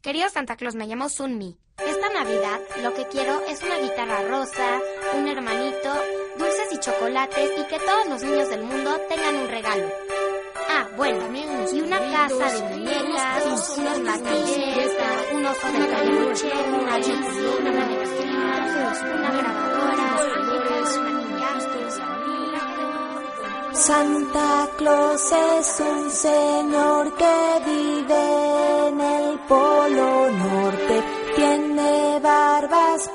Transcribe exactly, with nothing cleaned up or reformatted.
Querido Santa Claus, me llamo Sunmi. Esta Navidad lo que quiero es una guitarra rosa, un hermanito, dulces y chocolates y que todos los niños del mundo tengan un regalo. Ah, bueno, y una casa de muñecas, unos maquilletes, un oso de peluche, una Biblia, una manecillas, una grabadora, muñecas, maquillajes. Santa Claus es un señor que vive en el Polo Norte, tiene barba